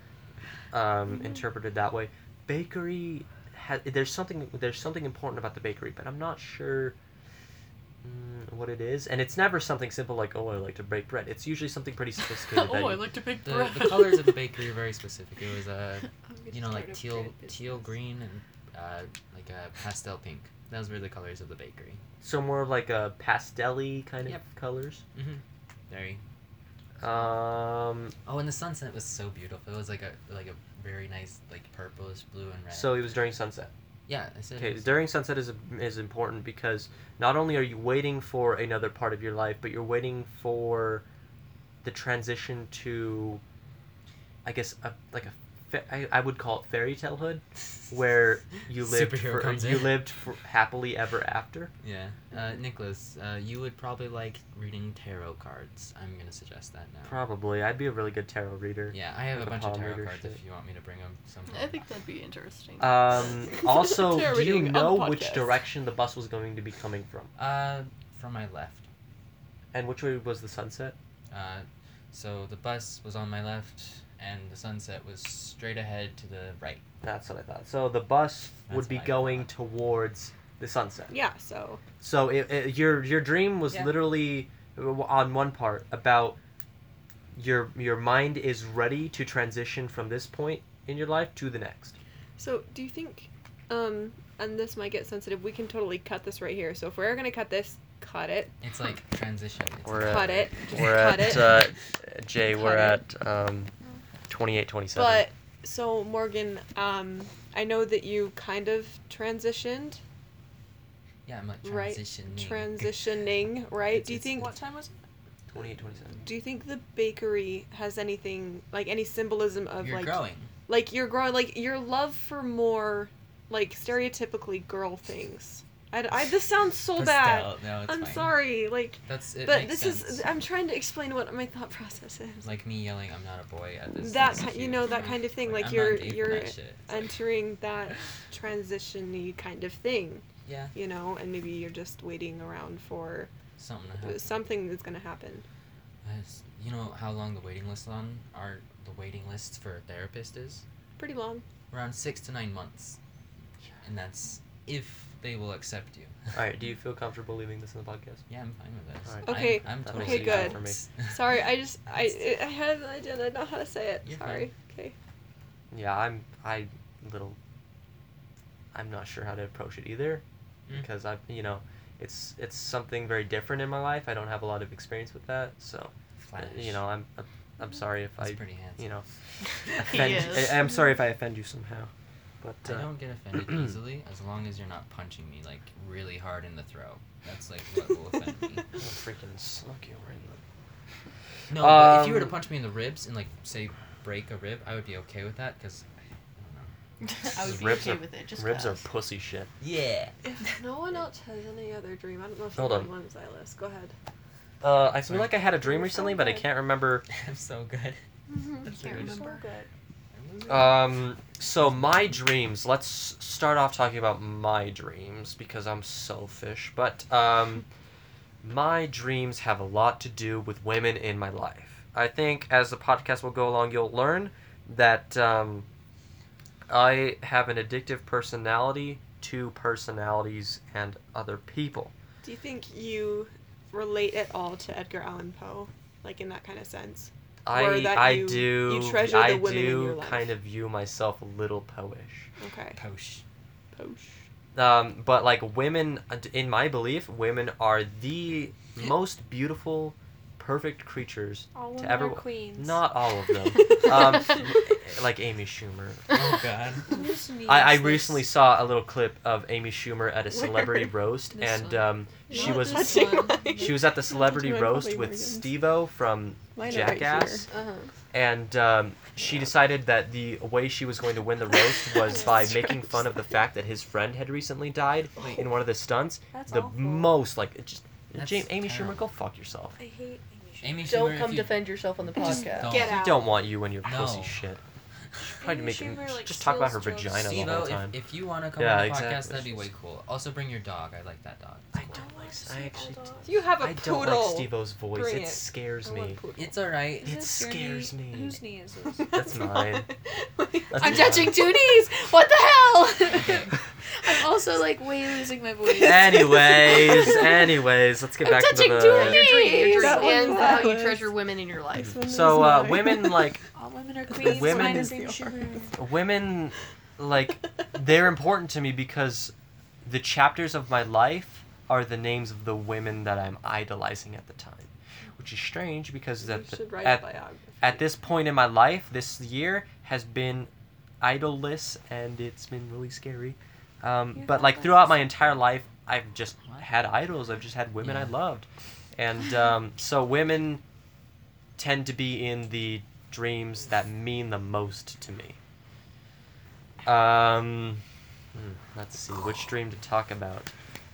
interpreted that way. Bakery there's something important about the bakery, but I'm not sure what it is. And it's never something simple like, oh, I like to bake bread. It's usually something pretty sophisticated. that Oh, I you- like to bake the bread. colors of the bakery are very specific. It was I'm gonna like start a teal bread teal business. green and like a pastel pink. Those were the colors of the bakery. So more of like a pastel-y kind of Yep. colors. Mm-hmm. Very. Um, Oh, and the sunset was so beautiful. It was like a very nice like purplish blue and red. so it was during sunset. yeah, I said. Okay, it was- during sunset is important because not only are you waiting for another part of your life, but you're waiting for the transition to, I guess, I would call it fairy talehood, where you lived Superhero comes in. happily ever after. Yeah, Nicholas, you would probably like reading tarot cards. I'm gonna suggest that now. Probably, I'd be a really good tarot reader. Yeah, I have Like a a bunch of palm tarot reader cards shit. if you want me to bring them sometime. I think that'd be interesting. Also, Tarot do you reading on know the which podcast. direction the bus was going to be coming from, From my left. and which way was the sunset? So the bus was on my left, and the sunset was straight ahead to the right. That's what I thought. So the bus would That's be what I going thought. towards the sunset. Yeah, so So your dream was Yeah. literally on one part about your mind is ready to transition from this point in your life to the next. So, do you think, and this might get sensitive, we can totally cut this right here. So, if we're gonna cut this, cut it. It's like transition. It's We're like- Cut it. Just We're cut at it. Jay. Cut We're it. at 28, 27. But, so, Morgan, I know that you kind of transitioned, Yeah, I'm like right? transitioning. Transitioning, right? It's- Do you it's- think, What time was it? 28, 27. do you think the bakery has anything, like, any symbolism of, You're like, growing. like, you're growing, like, your love for more, like, stereotypically girl things? This sounds so bad. Pastel. No, it's I'm fine. sorry, like, It but makes this sense. is, I'm trying to explain what my thought process is. Like me yelling, "I'm not a boy" at this. That this kind, you huge- know, that kind of thing, like, I'm you're not gay for you're that shit. It's like, entering that transition-y kind of thing, yeah, you know, and maybe you're just waiting around for something to happen. something that's gonna happen. You know how long the waiting list the waiting lists for a therapist is? Pretty long. Around 6 to 9 months, and that's if they will accept you. All right. Do you feel comfortable leaving this in the podcast? Yeah, I'm fine with this. Alright. Okay, I'm That totally makes it down good. for me. Sorry, I didn't know how to say it. You're Sorry. Okay. Yeah, I'm not sure how to approach it either, Mm. because it's something very different in my life. I don't have a lot of experience with that, so Flash. I'm sorry if That's I pretty handsome. you know He offend. is. I'm sorry if I offend you somehow. But I don't get offended easily as long as you're not punching me like really hard in the throat. That's like what will offend me. I'll freaking suck you right now. No, but if you were to punch me in the ribs and like say break a rib, I would be okay with that because I don't know. I would be Ribs okay are- with it. Just Ribs are cause. pussy shit. Yeah. If no one else has any other dream, I don't know if Hold anyone on. wants Silas. Go ahead. I feel Sorry. like I had a dream You're recently, so but I good. can't remember. I'm so good. Can't remember. So my dreams. Let's start off talking about my dreams because I'm selfish. But my dreams have a lot to do with women in my life. I think as the podcast will go along, you'll learn that I have an addictive personality to personalities and other people. Do you think you relate at all to Edgar Allan Poe, like in that kind of sense? Or that I you- do. you treasure I the women in do your life. kind of view myself a little Poe-ish. Okay. Posh. Posh. But like women, in my belief, women are the most beautiful, perfect creatures All to women ever. are queens. Not all of them. Like Amy Schumer. Oh God. Whose knee I is this? recently saw a little clip of Amy Schumer at a celebrity roast, This and one. she Not was this one. she was at the celebrity Doing roast Holly with Morgans. Steve-O from Mine are right Jackass. Uh-huh. And she decided that the way she was going to win the roast was by making fun of the fact that his friend had recently died in one of the stunts. That's The awful. most, like, it just... That's Amy Schumer, terrible. go fuck yourself. I hate Amy Schumer. Amy Schumer, Don't if come you- defend yourself on the Just podcast. don't. Get We out. don't want you and your No. pussy shit. Probably Amy making... Schumer, like, just talk about her steals jokes. vagina the Steve-O, whole time. if you want to come Yeah, on the exactly. podcast, that'd be way cool. Also, bring your dog. I like that dog. It's I cool. don't like... see I actually... all dogs. You have a I poodle. don't like Steve-O's voice. Bring It it. scares I want me. poodle. It's alright. Is It this your scares knee? me. Whose knee is this? That's mine. That's I'm mine. touching two knees. What the hell? I'm also like way losing my voice. Anyways, let's get I'm back to touching the... two Your dream, your That dream, was and how you Silas. treasure women in your life. This one So, is mine. women, like... All women are queens. Women- Mine is Amy Schumer. Women, like, they're important to me because the chapters of my life are the names of the women that I'm idolizing at the time. Which is strange because You at, the- should write a at, biography. at this point in my life, this year has been idolless and it's been really scary. But, have like, that. throughout my entire life, I've just What? had idols. I've just had women I Yeah. loved. And so women tend to be in the dreams that mean the most to me. Let's see, which dream to talk about?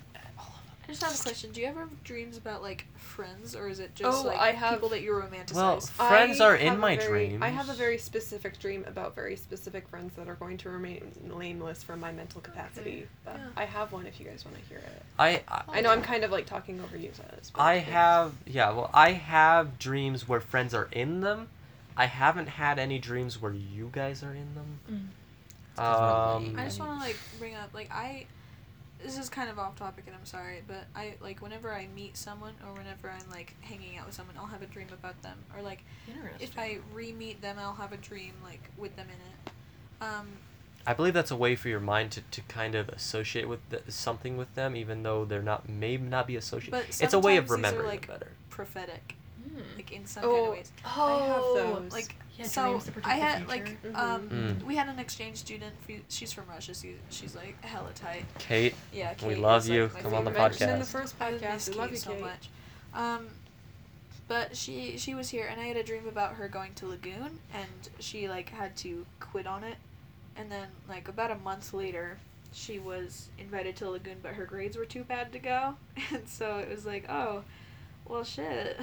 I just have a question. Do you ever have dreams about like friends, or is it just Oh, like I have- people that you romanticize? Well, friends are in have a my very- I have a dreams. very specific dream about very specific friends that are going to remain nameless for my mental capacity. But Yeah. I have one if you guys want to hear it. I I know I'm kind of like talking over you, Silas. but I it's- I have dreams where friends are in them. I haven't had any dreams where you guys are in them. we're lame. I just want to like bring up like this is kind of off topic and I'm sorry, but I like whenever I meet someone or whenever I'm like hanging out with someone, I'll have a dream about them, or like Interesting. if I re-meet them, I'll have a dream like with them in it. I believe that's a way for your mind to kind of associate with something with them, even though they're not may not be associated. But It's a way of sometimes these are, remembering like, them better. prophetic, Hmm. like in some kind of Oh, ways. Oh, those. Like yeah, so, dreams that predict I the had like future. Mm. we had an exchange student. She's from Russia. She's like hella tight. Kate, Yeah, we Kate love is, you. Like, my Come on the favorite. mentioned in the podcast. first I podcast. miss I love Kate you, so Kate. much. But she was here, and I had a dream about her going to Lagoon, and she like had to quit on it, and then like about a month later, she was invited to Lagoon, but her grades were too bad to go, and so it was like, oh, well, shit.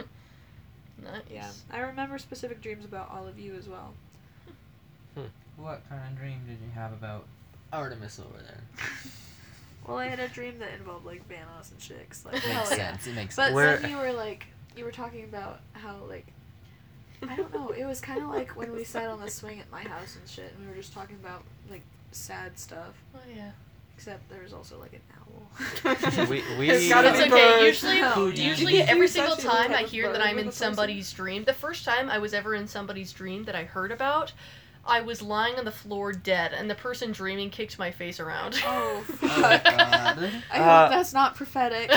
Nice. Yeah, I remember specific dreams about all of you as well. What kind of dream did you have about Artemis over there? Well, I had a dream that involved like Banos and chicks. Like, Makes hell yeah. sense. It makes But sense. Where- then you were talking about how like I don't know. It was kind of like when we sat on the swing at my house and shit, and we were just talking about like sad stuff. Oh yeah. Except there was also like an owl. we It's gotta It's be okay. birds. Usually, Who do you usually think every it's single actually time the I type of hear that bird I'm with in a person? somebody's dream, the first time I was ever in somebody's dream that I heard about, I was lying on the floor dead, and the person dreaming kicked my face around. Oh Oh, fuck! God. I hope that's not prophetic.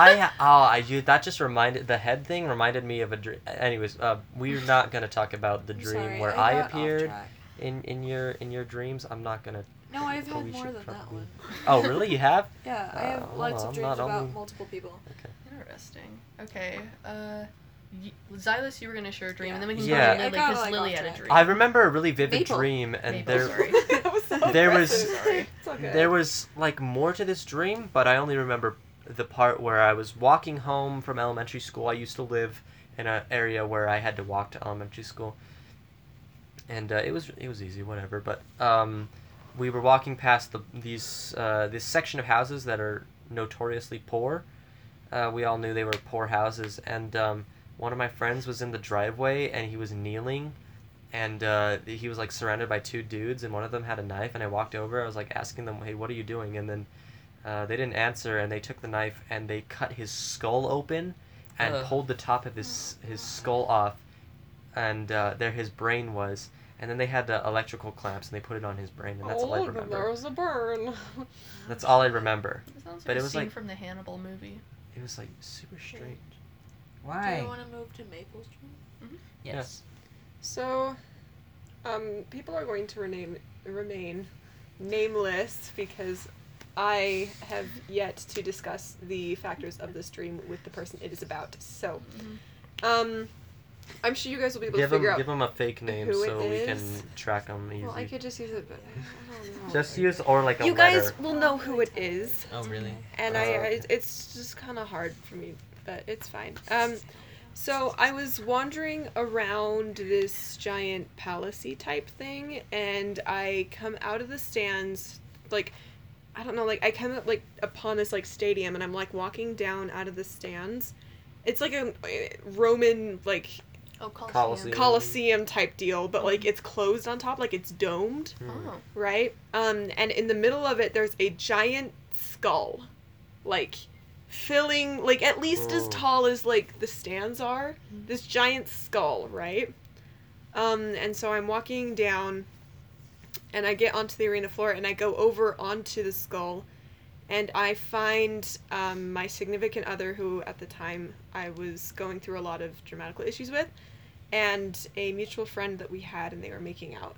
that just reminded the head thing reminded me of a dream. Anyways, we're not gonna talk about the I'm dream sorry, where I I got off appeared. track. in your dreams? I'm not gonna. No, I've but had we more should than that probably- one. Oh, really? You have? Yeah, I have hold lots on, of I'm dreams not about only- multiple people. Interesting. Okay. Xylus, you were gonna share a dream, and then we can Yeah. go to Lily, I got, because like, Lily off had a track. dream. I remember a really vivid Maple. dream, and Maple, there sorry. That was so There was- aggressive. Sorry. It's okay. there was like more to this dream, but I only remember the part where I was walking home from elementary school. I used to live in an area where I had to walk to elementary school, and it was easy, whatever. But we were walking past this section of houses that are notoriously poor. We all knew they were poor houses, and one of my friends was in the driveway, and he was kneeling, and he was like surrounded by two dudes, and one of them had a knife, and I walked over. I was like asking them, "Hey, what are you doing?" And then they didn't answer, and they took the knife and they cut his skull open, and Ugh. pulled the top of his skull off, and there his brain was. And then they had the electrical clamps, and they put it on his brain, and that's all I There remember. was a burn. That's all I remember. It sounds But like it a was scene like- from the Hannibal movie. It was like super strange. Do Why? you want to move to Maple Street? Yes. So, people are going to remain nameless because I have yet to discuss the factors of this dream with the person it is about. So, I'm sure you guys will be able to figure Give out. him a fake name who so it we is. can track him easy. Well, I could just use it, but I don't know. Just use or like a You letter. guys will know who it is, Oh, really? and Okay. it's just kind of hard for me, but it's fine. So I was wandering around this giant palace-y type thing, and I come out of the stands, like, I don't know, like, I come up, like, upon this, like, stadium, and I'm, like, walking down out of the stands. It's like a Roman, like, Oh, Colosseum. Colosseum type deal, but, like, it's closed on top, like, it's domed, Oh. right? And in the middle of it, there's a giant skull, like, filling, like, at least as Whoa. tall as, like, the stands are. This giant skull, right? And so I'm walking down, and I get onto the arena floor, and I go over onto the skull, and I find my significant other, who at the time I was going through a lot of dramatical issues with, and a mutual friend that we had, and they were making out.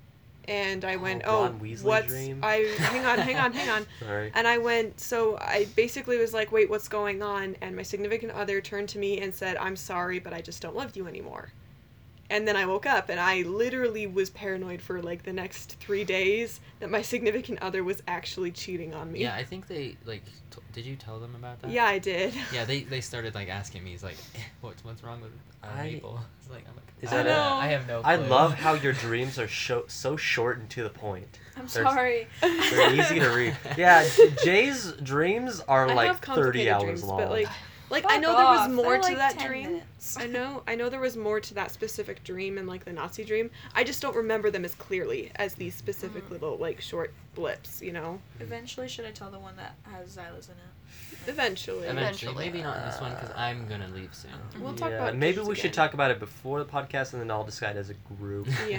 And I went, Ron Weasley what's... dream? hang on. Sorry. And I went, so I basically was like, wait, what's going on? And my significant other turned to me and said, I'm sorry, but I just don't love you anymore. And then I woke up, and I literally was paranoid for, like, the next 3 days that my significant other was actually cheating on me. Yeah, I think they, like, did you tell them about that? Yeah, I did. Yeah, they started, like, asking me, he's like, what's wrong with Maple? It's like, I'm like, Is that it? I have no clue. I love how your dreams are so short and to the point. I'm There's- sorry. They're easy to read. Yeah, Jay's dreams are I like have 30 complicated hours dreams, long. but, like I Fuck know there off. was more They're to like that 10 dream. minutes. I know there was more to that specific dream and, like, the Nazi dream. I just don't remember them as clearly as these specific little, like, short blips, you know? Eventually, should I tell the one that has Xylus in it? Eventually. Eventually. Maybe not in this one, because I'm gonna leave soon. We'll talk Yeah, about maybe dreams we should again. talk about it before the podcast and then all decide as a group. Yeah.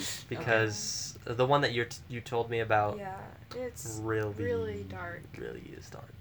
Because the one that you told me about Yeah, it's really really dark. really is dark.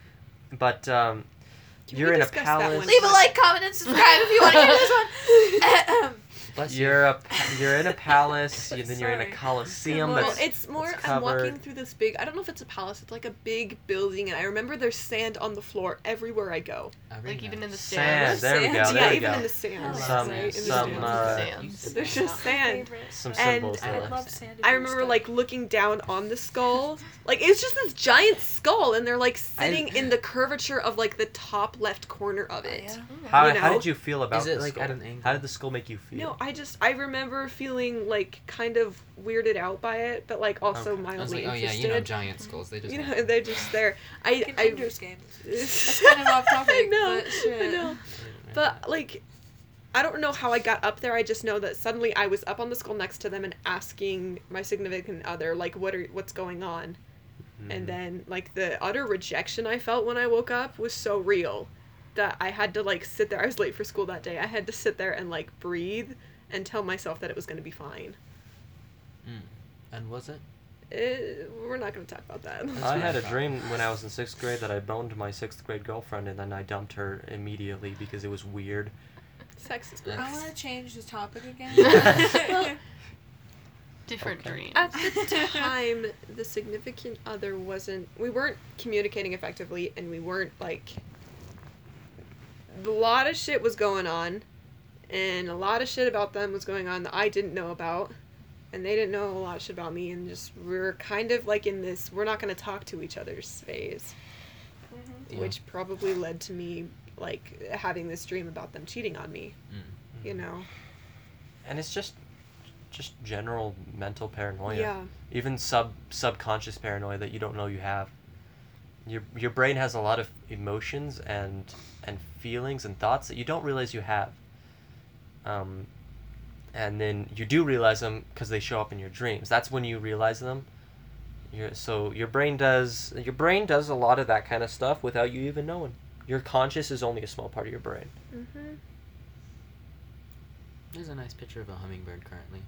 But Can you're we in a discuss that palace. one? Leave a like, comment, and subscribe if you want to hear this one. Bless you. You're in a palace, and then you're in a Sorry. coliseum. Well, Well, That's it's more, it's I'm walking covered. through this big, I don't know if it's a palace, it's like a big building, and I remember there's sand on the floor everywhere I go. Like, even in the sand. stands. There we go. Sand. There Yeah, we even go. in the sand, Some- right? In the some, stands. Stands. There's just sand. Some And symbols I there. love sand. I remember, like, looking down on the skull. Like, it's just this giant skull, and they're, like, sitting in the curvature of, like, the top left corner of it. Yeah. How, you how know? did you feel about Is it, the like, skull? at an angle? How did the skull make you feel? No, I remember feeling, like, kind of weirded out by it, but, like, also Okay. I was mildly like, oh yeah, interested. you know giant skulls, they just... You know, they're just there. Like an I Ender's Game. That's kind of off topic, I know, but shit. I know. But, like, I don't know how I got up there. I just know that suddenly I was up on the skull next to them and asking my significant other, like, what's going on? Mhm. And then, like, the utter rejection I felt when I woke up was so real that I had to, like, sit there. I was late for school that day. I had to sit there and, like, breathe and tell myself that it was going to be fine. And was it? We're not going to talk about that. That's I what had I a thought. dream when I was in 6th grade that I boned my 6th grade girlfriend and then I dumped her immediately because it was weird. Sex is That's- I want to change the topic again. Well, Different Okay. dreams. At the time, the significant other we weren't communicating effectively, and we weren't, like, a lot of shit was going on, and a lot of shit about them was going on that I didn't know about, and they didn't know a lot of shit about me, and just, we were kind of, like, in this, we're not gonna talk to each other's phase, Yeah. which probably led to me, like, having this dream about them cheating on me, you know? And it's just general mental paranoia. Yeah. Even subconscious paranoia that you don't know you have. Your brain has a lot of emotions and feelings and thoughts that you don't realize you have. And then you do realize them because they show up in your dreams. That's when you realize them. Your brain does a lot of that kind of stuff without you even knowing. Your conscious is only a small part of your brain. Mm-hmm. There's a nice picture of a hummingbird currently.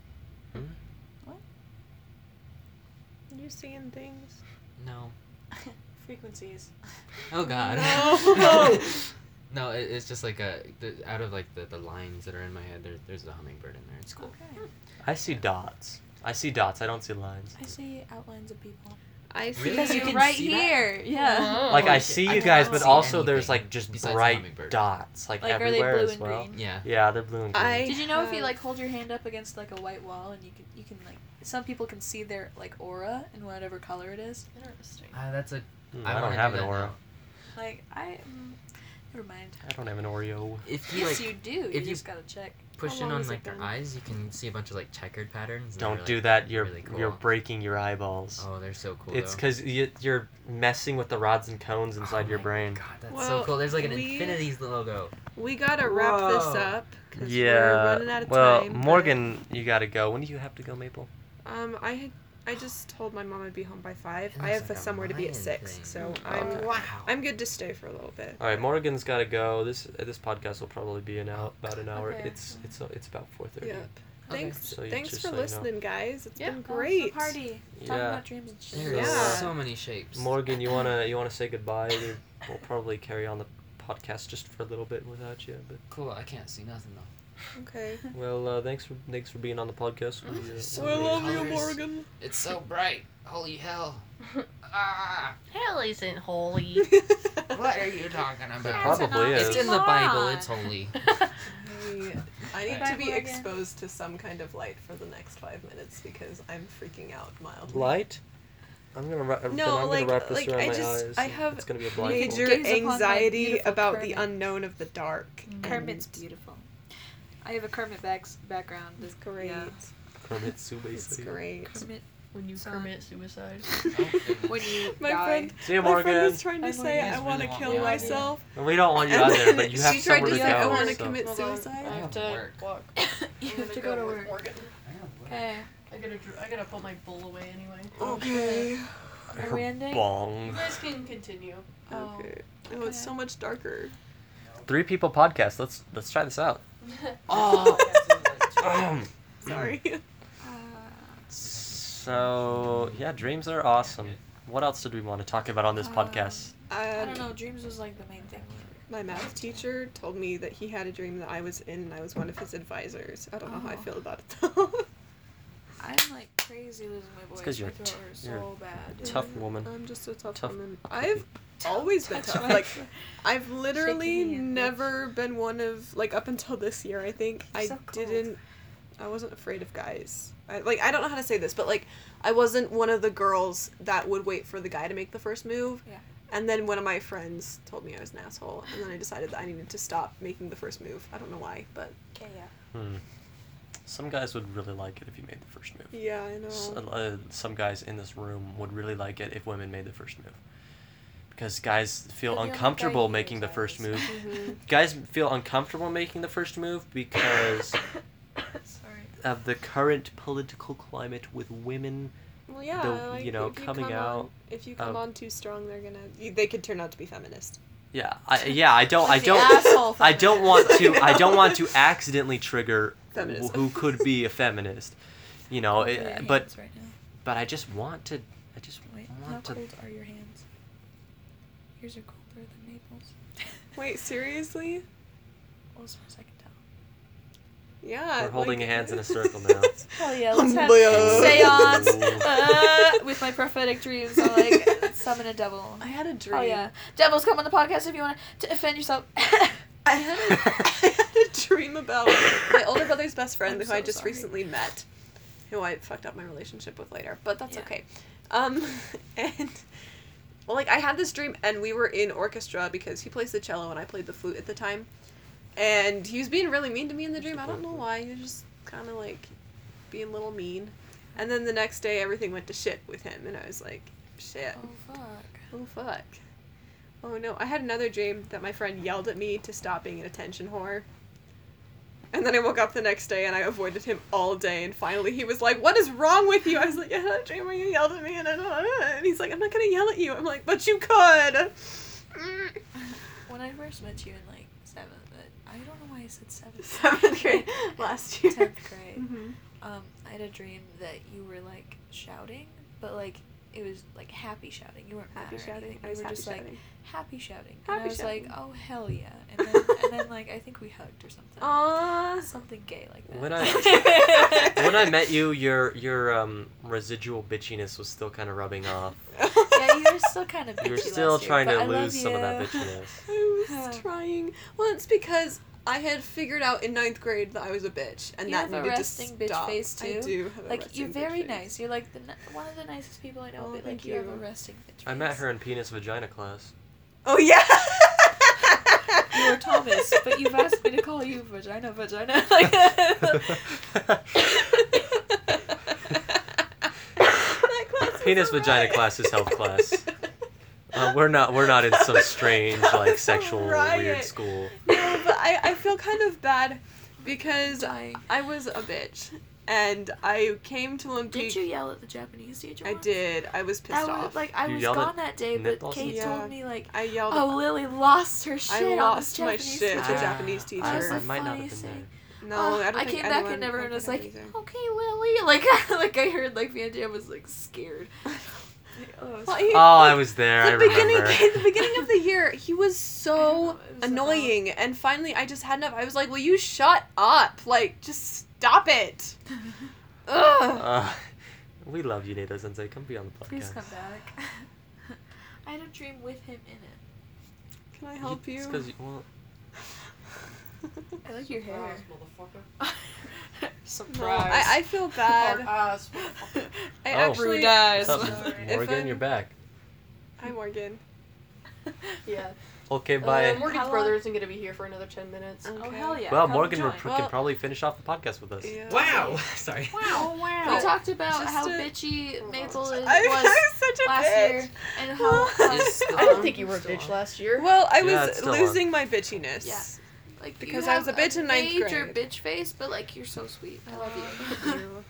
You seeing things? No. Frequencies. Oh God. No. No, it's just like out of like the lines that are in my head. There's a hummingbird in there. It's cool. Okay. I see dots. I don't see lines. I see outlines of people. I see Really? Because You you can right see that? here. Yeah. Like, I Holy see shit, you I guys, cannot but see also there's anything like just besides the bright hummingbird. dots like Like, are they everywhere blue as and well. green? Yeah. Yeah, they're blue and green. I- Did you know if you have- like hold your hand up against like a white wall and you can like some people can see their like aura in whatever color it is. Interesting. That's a. I don't wanna have do an that aura. now. Like never mind. I don't have an Oreo. If you Yes, like you do. You if you just gotta check. push How in long on is it like their then? eyes, you can see a bunch of like checkered patterns. and Don't they're, do like, that. You're really cool. you're breaking your eyeballs. Oh, they're so cool. It's though. because you're messing with the rods and cones inside Oh your my brain. God, that's Well, so cool. There's like an we- Infinity's logo. We gotta wrap this Whoa. up because Yeah. we're running out of well, time. but, Morgan, you gotta go. When do you have to go, Maple? I just told my mom I'd be home by 5. It I looks have like a somewhere to be at Mayan 6, thing. so Okay. Wow. I'm good to stay for a little bit. All right, Morgan's gotta go. This podcast will probably be about an hour. Okay. It's about 4:30. Yep. Okay. Thanks. So you- Thanks just for so you know. listening, guys. It's Yeah. been Oh, great. party. Talking Yeah. about dreams and shit. There Yeah. is so many shapes. Morgan, you wanna say goodbye? We'll probably carry on the podcast just for a little bit without you. But Cool. I can't see nothing though. Okay. well, thanks for being on the podcast. So I love many you, colors. Morgan. It's so bright. Holy hell. Ah. Hell isn't holy. What are you talking It about? probably It's is. in the Bible. Moron. It's holy. I need Bye, to be Morgan. exposed to some kind of light for the next 5 minutes because I'm freaking out mildly. Light. I'm gonna wrap this like, around I my just- eyes. I have It's gonna be a Major blindfold. Gaze upon my anxiety beautiful about the Kermit. unknown of the dark. Kermit's and beautiful. I have a Kermit background. It's great. Yeah. Kermit Sue, It's basically. great. Kermit. When you Son. commit suicide. When you My die. friend, See you, my friend Morgan. was trying to Bye, say Morgan. I You want to guys kill really want myself. We don't want you And out there, then but you she have tried somewhere to to say I go. want to so- commit Hold on. suicide. I have to work. walk. You I'm have gonna to go to with work. Morgan. Okay. I gotta put my bull away anyway. Okay. Are we ending? You Bong. guys can continue. Oh. Okay. Oh, it's so much darker. 3 people podcast. Let's try this out. Oh. Sorry. So yeah, dreams are awesome. What else did we want to talk about on this podcast? I don't know. Dreams was like the main thing. My math teacher told me that he had a dream that I was in and I was one of his advisors. I don't know how I Oh. feel about it though. I'm like crazy losing my voice. 'cause you're my throat hurts you're so bad. Tough woman. I'm just a tough, Tough woman. I've always been Touch tough. my Like throat. I've literally Shaky hand, bitch. never been one of like up until this year. I think I So cold. didn't. I wasn't afraid of guys. I don't know how to say this, but like I wasn't one of the girls that would wait for the guy to make the first move. Yeah. And then one of my friends told me I was an asshole, and then I decided that I needed to stop making the first move. I don't know why, but Okay, yeah. Some guys would really like it if you made the first move. yeah, I know. Some guys in this room would really like it if women made the first move. Because guys feel But the only uncomfortable guy making the hears first ours. move. Mhm. Guys feel uncomfortable making the first move because Sorry. of the current political climate with women. Well, yeah, the- like, you know, if you coming come out on, if you come of- on too strong, they could turn out to be feminist. Yeah, I don't Asshole I don't want to accidentally trigger Feminism. who could be a feminist. You know, Cold are your but hands right now. but I just want to Wait, how want to cold are your hands? Yours are colder than Maple's. Wait, seriously? Well, as far as I can tell. Yeah. We're holding like- hands in a circle now. Hell yeah, let's have Bleh. seance Ooh. with my prophetic dreams. I'll like summon a devil. I had a dream. Oh yeah, devils, come on the podcast if you want to offend yourself. I had a dream about my older brother's best friend I'm who so I just sorry. recently met, who I fucked up my relationship with later, but that's Yeah. okay. And well, like I had this dream, and we were in orchestra because he plays the cello and I played the flute at the time, and he was being really mean to me in the dream. I don't know why. He was just kind of like being a little mean, and then the next day everything went to shit with him, and I was like, shit. Oh fuck. Oh fuck. Oh no, I had another dream that my friend yelled at me to stop being an attention whore. And then I woke up the next day and I avoided him all day, and finally he was like, "What is wrong with you?" I was like, "I had a dream where you yelled at me," and he's like, "I'm not gonna yell at you." I'm like, "But you could." When I first met you in like 7th, I don't know why I said 7th. 7th grade last year. 10th grade. Mhm. I had a dream that you were like shouting, but like it was like happy shouting. You weren't Happy mad or shouting. anything. I You was were happy just shouting. like happy shouting. And Happy I was shouting. like, oh hell yeah. And then like I think we hugged or something. Aww. Something gay like that. When I met you, your residual bitchiness was still kind of rubbing off. Yeah, you were still kind of bitchy You were still last year, trying but to I love lose some of that you. bitchiness. I was trying. Well, it's because I had figured out in 9th grade that I was a bitch, and You that have a needed resting to bitch stop. face, I too. do have a Like resting you're bitch very face. nice. You're like one of the nicest people I know, Oh, but thank like you have a you. resting bitch face. I met her in penis vagina class. Oh yeah. You are Thomas, but you've asked me to call you vagina. That class was Penis vagina alright. class is health class. We're not in some strange That like was sexual alright. weird school. No, but I feel kind of bad because Dying. I was a bitch, and I came to Olympic. Did you yell at the Japanese teacher? I once? did. I was pissed That off. was like I You was yelled gone at that day, Nick but Dawson? Kate Yeah. told me like, I yelled. "Oh, Lily lost her shit I on lost this my Japanese shit to teacher." a Japanese That teacher. was the I might not have funniest been thing. No, I don't I think came back anyone and everyone I was could have like, either. "Okay, Lily," like I heard like Van Jam was like scared. Well, he- Oh, I was there. I the beginning, remember. the beginning of the year, he was I know, so it was annoying, and finally, I just had enough. I was like, "Will you shut up? Like, just stop it." Ugh. We love you, Nate Sensei. Come be on the podcast. Please come back. I had a dream with him in it. Can I help you? It's 'cause you well, I like your hair. No, Surprise. I feel bad. I Oh. actually. Rude eyes. what's up, Sorry. If Morgan? I'm- You're back. Hi, Morgan. Yeah. Okay, bye. Morgan's How long- brother isn't going to be here for another 10 minutes. Okay. Oh hell yeah. Well, Come Morgan join. can Well- probably finish off the podcast with us. Yeah. Wow. Sorry. Wow. wow. We talked about Just how a- bitchy Maple I was was such a last bitch. year and how Is- I didn't think you were a bitch last year. Well, I Yeah, was it's still losing my bitchiness. Yeah. like Because you I was have a bitch in ninth major grade. bitch face, but like you're so sweet. I love you.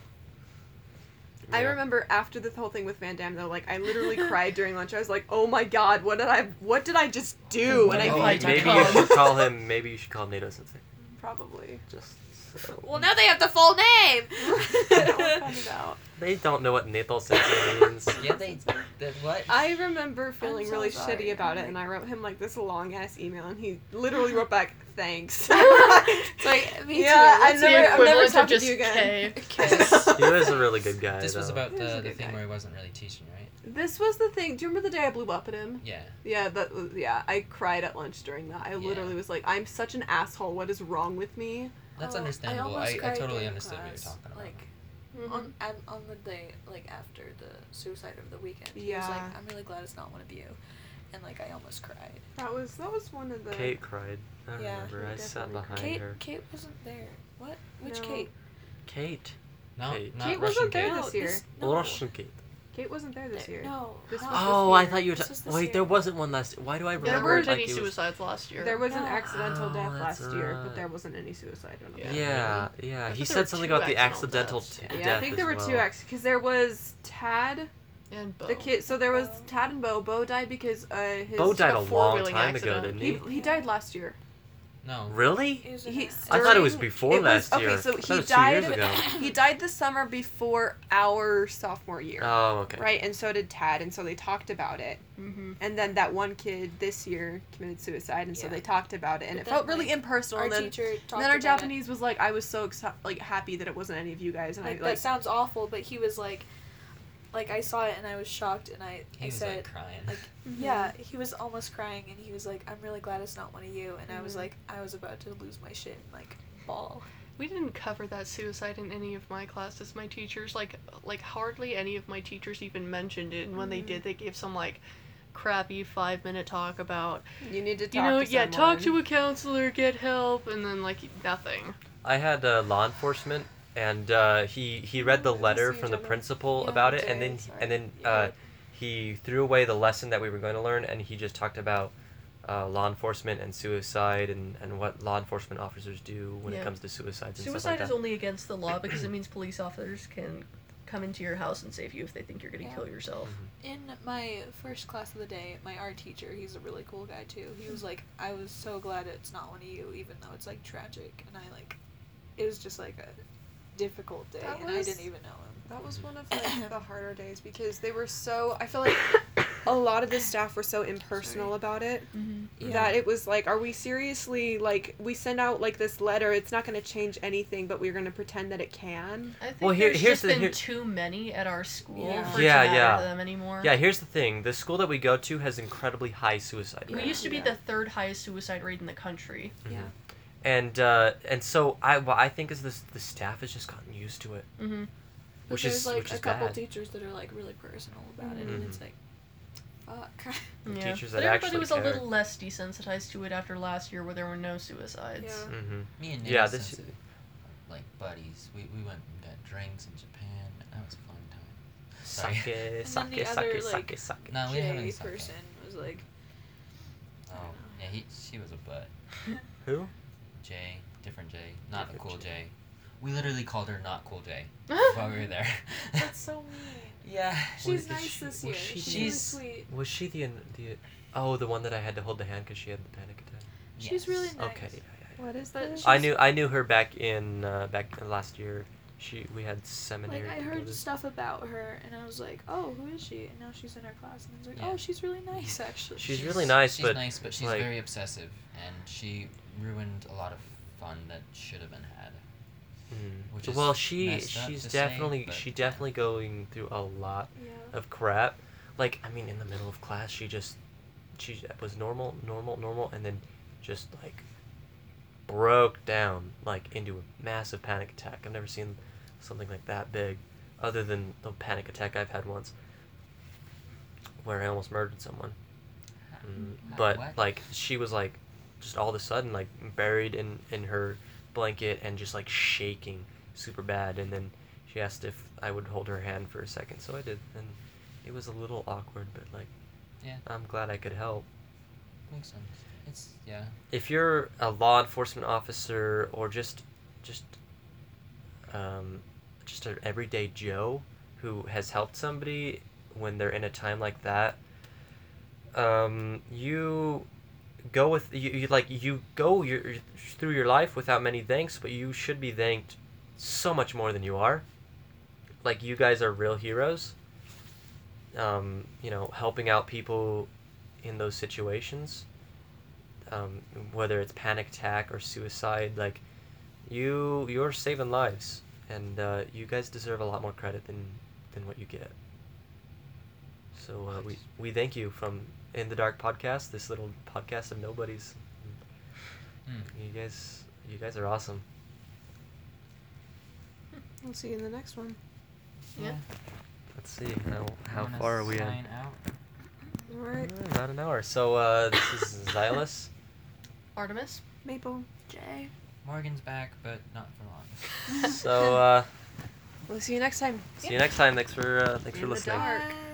I Yeah. remember after the whole thing with Van Damme though, like I literally cried during lunch. I was like, "Oh my god, what did I just do?" And I Oh, like, Maybe you should call him. Maybe you should call him NATO Sensei. probably. Just. So. Well, now they have the full name. I'll find it out. They don't know what NATO Sensei means. Yeah, they what? I remember feeling so really sorry. shitty about I'm it, and like- I wrote him like this long ass email, and he literally wrote back, "Thanks." It's like me Yeah, too. I It's never- the I've never Equivalent of talked to just you again. K. He was a really good guy. This was though. about He was a the good thing guy. where he wasn't really teaching, right? This was the thing. Do you remember the day I blew up at him? Yeah. Yeah, that was, yeah. I cried at lunch during that. I literally was like, "I'm such an asshole. What is wrong with me?" That's Oh, understandable. almost I cried totally during understood what class, you're talking about. Like Mhm. on the day like after the suicide of the weekend. He was Yeah. like, "I'm really glad it's not one of you," and like I almost cried. That was one of the. Kate cried. I Yeah, remember. she I sat definitely behind Kate her. Kate wasn't there. What? Which No. Kate? Kate. No, Kate. not Kate Russian wasn't there Kate. this year. No. Russian Kate. Kate wasn't there this year. No. This no. was Oh, I year. thought you were. This was this Wait, year. there wasn't one last. Why do I There remember? weren't it like any it was- suicides last year. There was an No. accidental Oh, death that's last year, but right. there wasn't any suicide. I don't know. Yeah, yeah. I He thought there said were something two about the accidental accidental deaths. death. Yeah, I think there were as two well. because there was Tad, And Bo. the kid. So there was Bo. Tad and Bo. Bo died because his. Bo died a long four-wheeling time ago, accident. didn't he? He died last year. No. Really? It was in He- a- I thought it was During- before it was- last year. okay, so I thought he it was 2 years died- ago. He died the summer before our sophomore year. Oh, okay. Right, and so did Tad, and so they talked about it. Mm-hmm. And then that one kid this year committed suicide, and so Yeah. they talked about it, and But it then, felt really like, impersonal. Our And then, teacher talked and then our about it. Japanese was like, I was so happy that it wasn't any of you guys, and Like, I like that sounds awful, but he was like I saw it and I was shocked, and I He was said, like crying. like, Mhm. yeah, he was almost crying, and he was like, I'm really glad it's not one of you, and I was Mhm. like, I was about to lose my shit and like bawl. We didn't cover that suicide in any of my classes. My teachers, like hardly any of my teachers even mentioned it. And when they Mhm. did, they gave some like crappy 5-minute talk about, you need to talk you know, to yeah, talk to someone. a counselor, get help, and then like nothing. I had law enforcement, and he read the Oh, letter see from the each other. principal Yeah, about it, okay, and then sorry. Yeah. he threw away the lesson that we were going to learn, and he just talked about law enforcement and suicide and what law enforcement officers do when Yeah. it comes to suicides and Suicide stuff like is that. only against the law because it means police officers can come into your house and save you if they think you're gonna Yeah. kill yourself. In my first class of the day, my art teacher, he's a really cool guy too. He was like, I was so glad it's not one of you, even though it's like tragic, and I like, it was just like a difficult day, That and I was- didn't even know him. That was one of like the harder days because they were so. I feel like a lot of the staff were so impersonal Sorry. about it Mm-hmm. Yeah. that it was like, are we seriously like we send out like this letter? It's not going to change anything, but we're going to pretend that it can. I think Well, here- there's here's just the- been here- too many at our school Yeah. for Yeah, it to matter yeah. to them anymore. Yeah, here's the thing: the school that we go to has incredibly high suicide We rate. used to be Yeah. the third highest suicide rate in the country. Yeah. And so what I think is the staff has just gotten used to it, Mm-hmm. But which there's is like which a is couple bad. teachers that are like really personal about it, and it's Mhm. like, fuck. The Yeah. teachers But that everybody actually was care. a little less desensitized to it after last year where there were no suicides. Yeah. Mm-hmm. Me and Nick Yeah, yeah, this- like buddies. We went and got drinks in Japan. That was a fun time. Sorry. Sake, And sake, then the sake, other, sake, like, sake. No, we didn't have J any sake. person was like, Oh, yeah, she was a butt. Who? Jay, different Jay, not the Different cool Jay. Jay. We literally called her not cool Jay Oh, while we were there. that's so mean. Yeah. She's is nice she- this was year. she She's the- really She's- sweet. Was she the the one that I had to hold the hand because she had the panic attack? She's really Yes. nice. Okay, yeah, yeah. What is But this? she- I knew her back in last year. We had seminary. Like, I heard together. stuff about her, and I was like, oh, who is she? And now she's in our class, and I was like, Yeah. oh, she's really nice, actually. She's really nice, she's but, nice, but she's like- very obsessive, and she ruined a lot of fun that should have been had. Which is well, messed up she's to say, definitely but, she yeah. definitely going through a lot Yeah. of crap. Like, I mean, in the middle of class, she was normal, and then just like broke down like into a massive panic attack. I've never seen something like that big, other than the panic attack I've had once, where I almost murdered someone. But What? like, she was like, just all of a sudden like buried in her blanket and just like shaking super bad, and then she asked if I would hold her hand for a second, so I did, and it was a little awkward, but like, Yeah. I'm glad I could help. Makes sense. It's yeah. If you're a law enforcement officer or just an everyday Joe who has helped somebody when they're in a time like that, you go with you go through your life without many thanks, but you should be thanked so much more than you are. Like, you guys are real heroes. Helping out people in those situations, whether it's panic attack or suicide, like, you're saving lives, and you guys deserve a lot more credit than what you get. So we thank you from In the Dark podcast, this little podcast of nobodies. Hmm. You guys are awesome. We'll see you in the next one. Yeah. Let's see how Wanna far are we in. sign out? All right, About an hour. So this is Xylus. Artemis? Maple. Jay. Morgan's back, but not for long. So We'll see you next time. see you next time. Thanks for In the listening. dark. Bye.